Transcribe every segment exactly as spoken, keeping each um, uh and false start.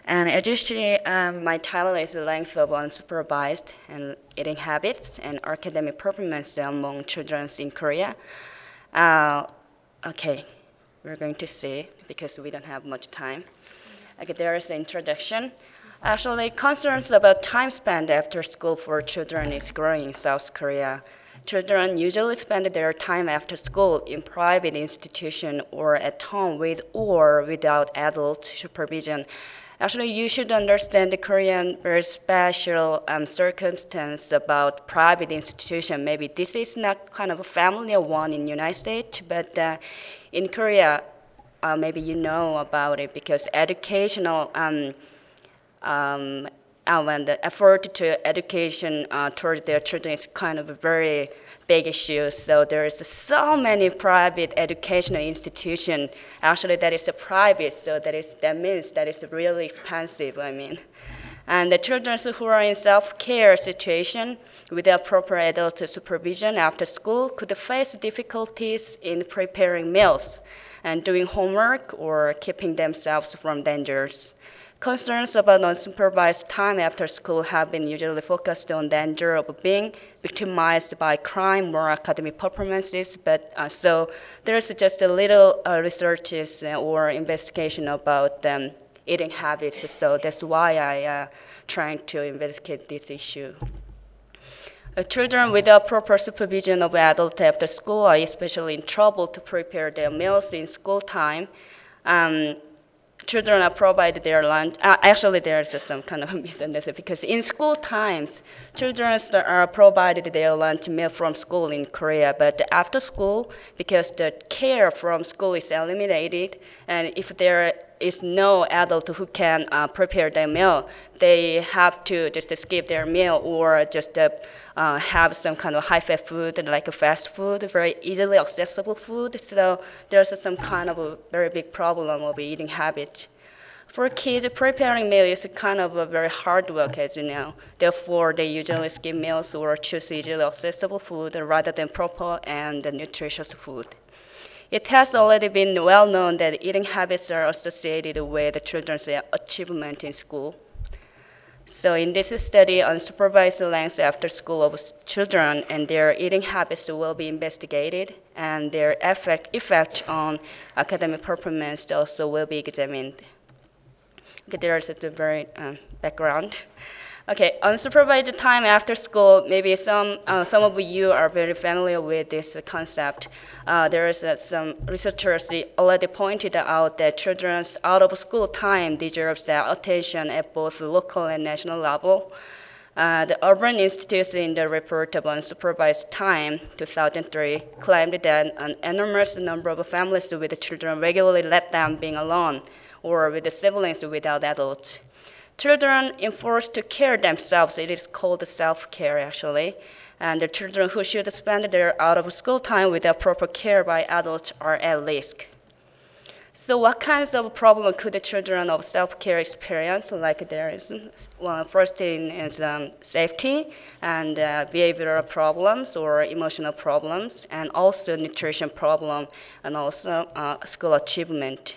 And additionally, um, my title is the length of unsupervised and eating habits and academic performance among children in Korea. Uh, okay, we're going to see because we don't have much time. Okay, there is the introduction. Actually, concerns about time spent after school for children is growing in South Korea. Children usually spend their time after school in private institution or at home with or without adult supervision. Actually, you should understand the Korean very special um, circumstance about private institution. Maybe this is not kind of a familiar one in United States, but uh, in Korea, uh, maybe you know about it because educational um, um, and the effort to education uh, towards their children is kind of a very big issue. So there is so many private educational institution. Actually, that is a private, so that is that means that is really expensive. I mean, and the children who are in self-care situation without proper adult supervision after school could face difficulties in preparing meals and doing homework or keeping themselves from dangers. Concerns about unsupervised time after school have been usually focused on danger of being victimized by crime or academic performances, but uh, so there's just a little uh, researches or investigation about um, eating habits, so that's why I uh, trying to investigate this issue. Uh, children without proper supervision of adults after school are especially in trouble to prepare their meals in school time. Um, Children are provided their lunch. Uh, actually, there's some kind of misunderstanding because in school times, children are provided their lunch meal from school in Korea. But after school, because the care from school is eliminated, and if there is no adult who can uh, prepare their meal, they have to just skip their meal or just uh, uh, have some kind of high-fat food like a fast food, very easily accessible food. So there's some kind of a very big problem of eating habit. For kids, preparing meal is kind of a very hard work, as you know. Therefore, they usually skip meals or choose easily accessible food rather than proper and nutritious food. It has already been well known that eating habits are associated with children's achievement in school. So in this study, unsupervised length after school of children and their eating habits will be investigated, and their effect, effect on academic performance also will be examined. Okay, there's the very uh, background. Okay, unsupervised time after school. Maybe some uh, some of you are very familiar with this concept. Uh, there is uh, some researchers already pointed out that children's out of school time deserves uh, attention at both local and national level. Uh, the Urban Institute in the report of unsupervised time, two thousand three, claimed that an enormous number of families with children regularly let them being alone or with the siblings without adults. Children enforced to care themselves, it is called self-care actually, and the children who should spend their out-of-school time without proper care by adults are at risk. So what kinds of problem could the children of self-care experience? Like there is, well, first thing is um, safety and uh, behavioral problems or emotional problems, and also nutrition problem, and also uh, school achievement.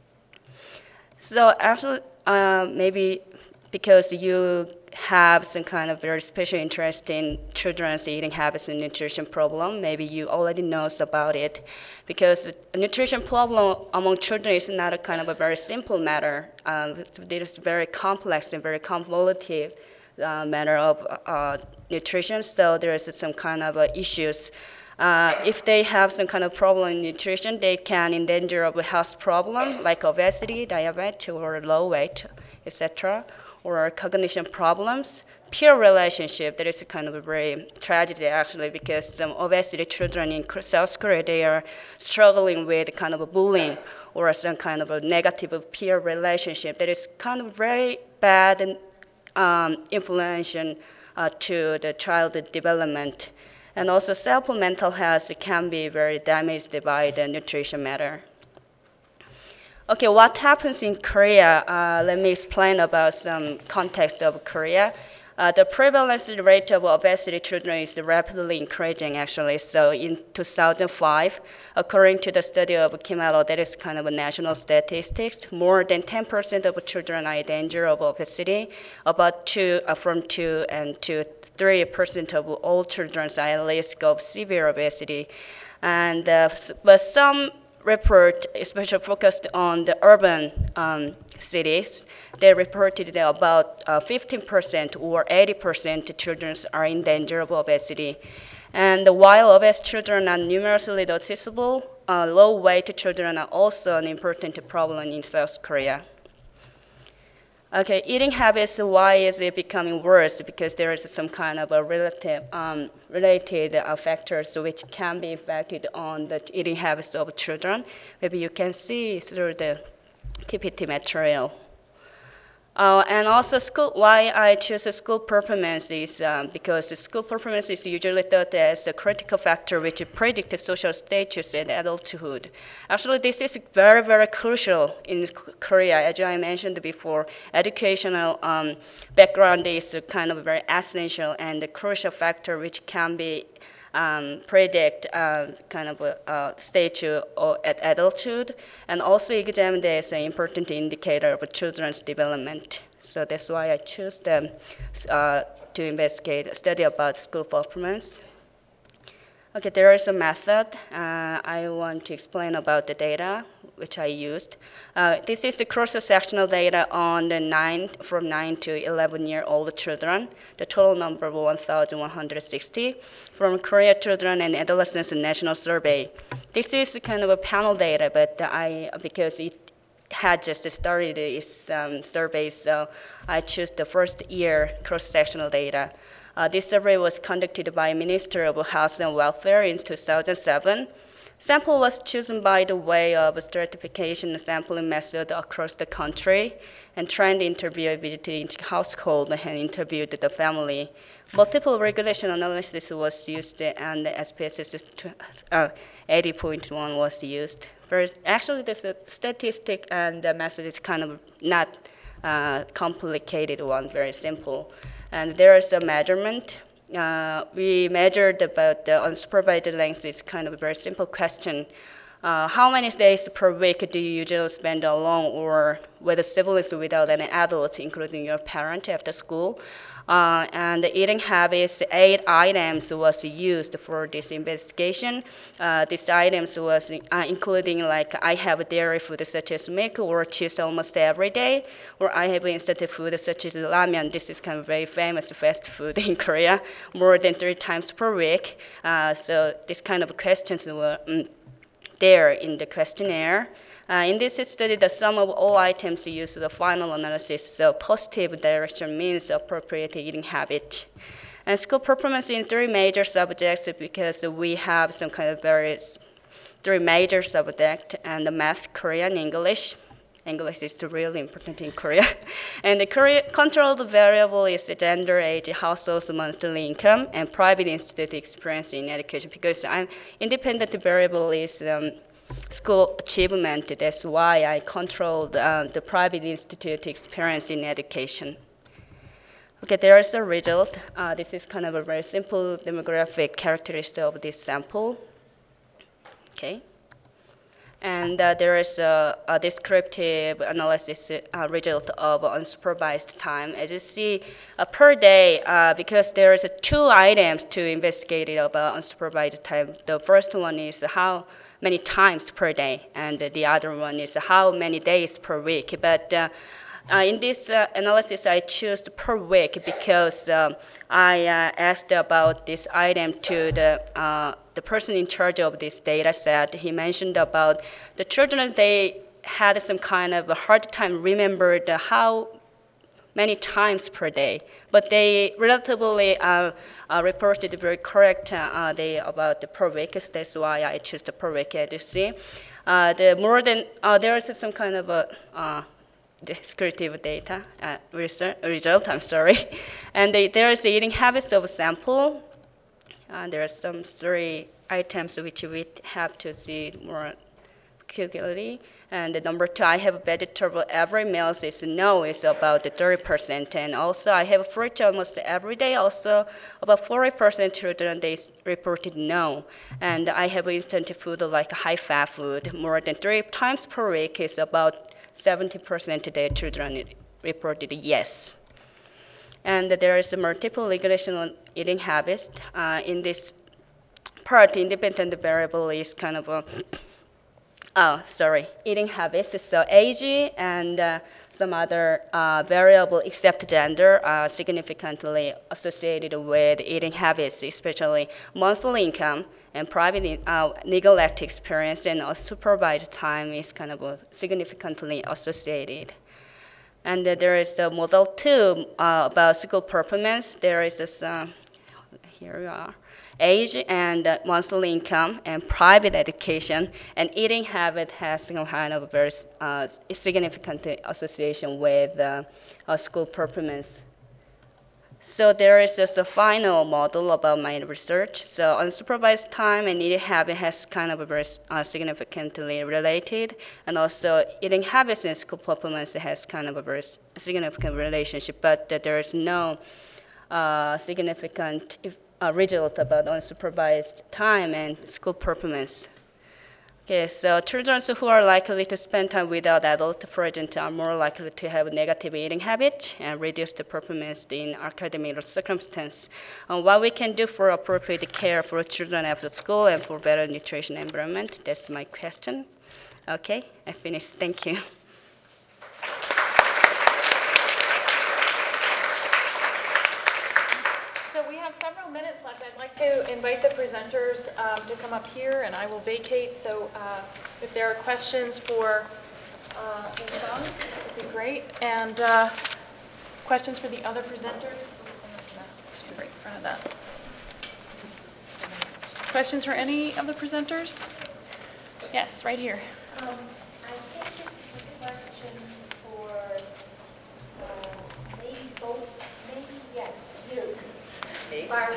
So actually, uh, maybe because you have some kind of very special interest in children's eating habits and nutrition problem, maybe you already knows about it. Because a nutrition problem among children is not a kind of a very simple matter. Um, it is very complex and very convoluted uh, matter of uh, nutrition. So there is some kind of uh, issues. Uh, if they have some kind of problem in nutrition, they can endanger of a health problem like obesity, diabetes, or low weight, et cetera, or cognition problems. Peer relationship, that is a kind of a very tragedy actually, because some obesity children in South Korea, they are struggling with kind of a bullying or some kind of a negative peer relationship that is kind of very bad um, influence uh, to the child development. And also self-mental health can be very damaged by the nutrition matter. Okay, what happens in Korea? Uh, let me explain about some context of Korea. Uh, the prevalence rate of obesity children is rapidly increasing, actually. So in two thousand five, according to the study of Kimelo, that is kind of a national statistics, more than ten percent of children are in danger of obesity, about two, uh, from two and to three percent of all children are at risk of severe obesity. And uh, but some report, especially focused on the urban um, cities, they reported that about uh, fifteen percent or eighty percent children are in danger of obesity. And while obese children are numerously noticeable, uh, low-weight children are also an important problem in South Korea. Okay, eating habits, why is it becoming worse? Because there is some kind of a relative, um, related uh, factors which can be affected on the eating habits of children. Maybe you can see through the P P T material. Uh, and also, school, why I choose a school performance is um, because the school performance is usually thought as a critical factor which predicts social status and adulthood. Actually, this is very, very crucial in Korea. As I mentioned before, educational um, background is a kind of very essential and a crucial factor which can be um, predict uh, kind of a, a stage or at adulthood, and also exam day is an important indicator of children's development. So that's why I choose them uh, to investigate, study about school performance. Okay, there is a method. Uh, I want to explain about the data which I used. Uh, this is the cross-sectional data on the nine, from nine to eleven year old children, the total number of one thousand one hundred sixty, from Korea Children and Adolescents National Survey. This is kind of a panel data, but I, because it had just started its um, survey, so I chose the first year cross-sectional data. Uh, this survey was conducted by Minister of Health and Welfare in two thousand seven. Sample was chosen by the way of a stratification sampling method across the country, and trained interviewer visited each household and interviewed the family. Multiple regression analysis was used, and the S P S S eighty point one was used. First, actually, the statistic and the method is kind of not uh, complicated one, very simple. And there is a measurement. Uh, we measured about the unsupervised length. It's kind of a very simple question. Uh, how many days per week do you usually spend alone or with siblings without any adults, including your parent, after school? Uh, and the eating habits, eight items was used for this investigation. Uh, these items was uh, including like I have dairy food such as milk or cheese almost every day, or I have instant food such as ramen. This is kind of very famous fast food in Korea, more than three times per week. Uh, so these kind of questions were um, there in the questionnaire. Uh, in this study, the sum of all items used the final analysis, so positive direction means appropriate eating habit. And school performance in three major subjects because we have some kind of various three major subjects, and the math, Korean, English. English is really important in Korea. And the Korea controlled variable is the gender, age, household monthly income, and private institute experience in education. Because I'm independent variable is um, school achievement. That's why I controlled uh, the private institute experience in education. Okay, there is a result. Uh, this is kind of a very simple demographic characteristic of this sample. Okay. And uh, there is a, a descriptive analysis uh, result of unsupervised time. As you see, uh, per day, uh, because there is uh, two items to investigate about unsupervised time. The first one is how many times per day, and the other one is how many days per week. But uh, uh, in this uh, analysis, I choose per week because um, I uh, asked about this item to the uh, the person in charge of this data set. He mentioned about the children, they had some kind of a hard time remembered how many times per day, but they relatively uh, uh, reported very correct uh, they about the per week. So that's why I choose the per week. As you see, uh, the more than uh, there is some kind of a uh, descriptive data uh, result. I'm sorry, and they, there is the eating habits of a sample. Uh, there are some three items which we have to see more regularly. And the number two, I have vegetable every meal is no, is about the thirty percent. And also I have fruit almost every day. Also about forty percent children, they reported no. And I have instant food like high fat food more than three times per week is about seventy percent of the children reported yes. And there is a multiple regulation on eating habits. Uh, in this part, independent variable is kind of a Oh, sorry, eating habits. So age and uh, some other uh, variable except gender are significantly associated with eating habits, especially monthly income and private uh, neglect experience and unsupervised time is kind of uh, significantly associated. And uh, there is the model two uh, about school performance. There is this, uh, here we are, age and uh, monthly income and private education and eating habit has some kind of very uh, significant association with uh, uh, school performance. So there is just a final model about my research. So unsupervised time and eating habit has kind of a very uh, significantly related, and also eating habits and school performance has kind of a very significant relationship, but uh, there is no uh, significant uh, result about unsupervised time and school performance. Okay, so children who are likely to spend time without adult present are more likely to have negative eating habits and reduced performance in academic circumstances. Uh, what we can do for appropriate care for children after school and for better nutrition environment, that's my question. Okay, I finished. Thank you. So we have several minutes left. I'd like to invite the presenters um, to come up here, and I will vacate. So uh, if there are questions for uh, themselves, that would be great. And uh, questions for the other presenters? Stand right in front of that. Questions for any of the presenters? Yes, right here. Um, I think this is a question for uh, maybe both, maybe yes, you. Barbara.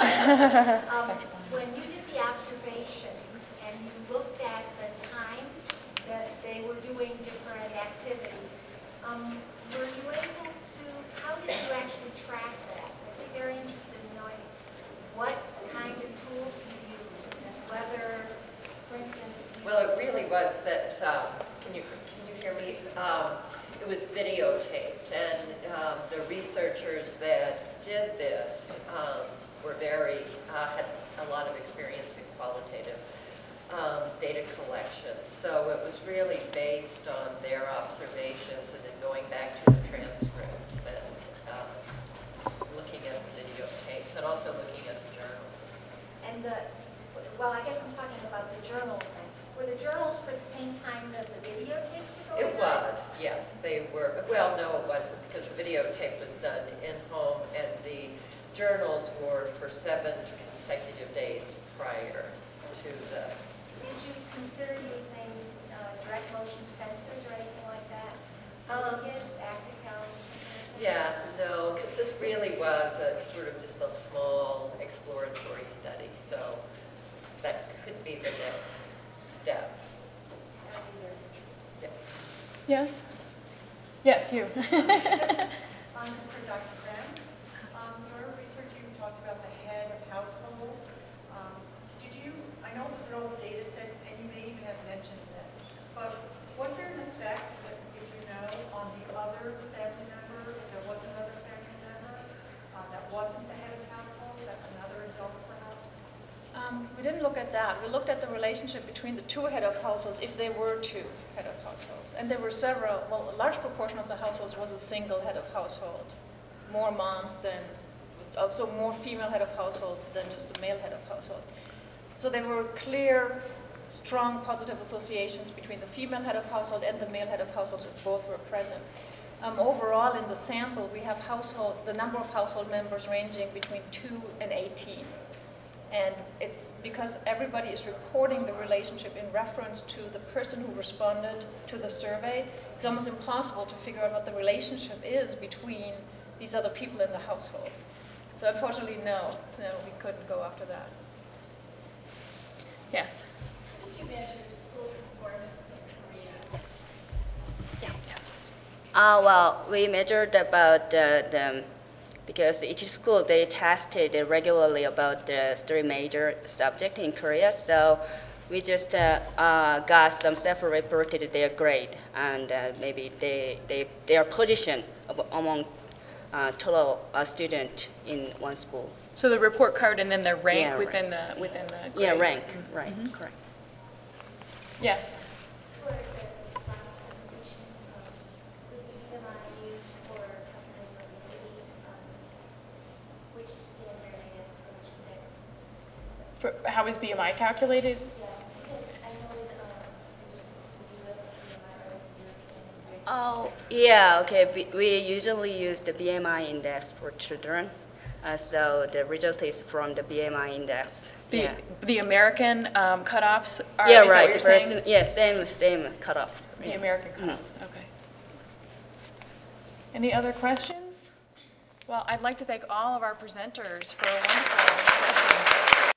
um, when you did the observations and you looked at the time that they were doing different activities, um, were you able to, how did you actually track that? I'd be very interested in knowing what kind of tools you used and whether, for instance, you well, it really was that, um, can you can you hear me? Um, it was videotaped, and um, the researchers that did this um, were very, uh, had a lot of experience in qualitative um, data collection. So it was really based on their observations and then going back to the transcripts and um, looking at the videotapes and also looking at the journals. and the, well, I guess I'm talking about the journals then. Were the journals for the same time that the videotapes were going It on? was, yes. They were, well, no, it wasn't, because the videotape was done in-home, and the journals were for seven consecutive days prior to the... Did you consider using uh, direct motion sensors or anything like that? Um, Yes, active television? Yeah, no, because this really was a sort of just a small exploratory study, so that could be the next step. That'd be very interesting. Yeah. Yes? Yes, you. Um, for Doctor Graham, um, your research, you talked about the head of household. Um, did you, I know those are old data sets, and you may even have mentioned that, but was there an effect, if you know, on the other family member, if there was another family member uh, that wasn't the head of household, that's another adult perhaps? Um, we didn't look at that. We looked at the relationship between the two head of households, if they were two head of households. And there were several, well, a large proportion of the households was a single head of household. More moms than, also more female head of household than just the male head of household. So there were clear, strong positive associations between the female head of household and the male head of household if both were present. Um, overall, in the sample, we have household, the number of household members ranging between two and eighteen. And it's because everybody is reporting the relationship in reference to the person who responded to the survey. It's almost impossible to figure out what the relationship is between these other people in the household. So unfortunately, no, no, we couldn't go after that. Yes? How did you measure school performance in Korea? Uh, well, we measured about uh, the, because each school, they tested regularly about the three major subjects in Korea. So we just uh, uh, got some self-reported their grade and uh, maybe they, they, their position of, among uh, total uh, student in one school. So the report card and then the rank Yeah, within the within the Yeah, grade. rank, right, Mhm. correct. Yes. For the last presentation, um, with the E M I for calculating um, which standard, I guess, for which index? For, how is B M I calculated? Yeah, because I know with um, the U S B M I or the European is very Oh, yeah, okay. B- We usually use the B M I index for children. Uh, so the result is from the B M I index. The yeah. the American um, cutoffs are. yeah, is that right. what you're the person, saying? yeah, same, same cutoff. The yeah. American Mhm. cutoffs. Okay. Any other questions? Well, I'd like to thank all of our presenters for a wonderful session.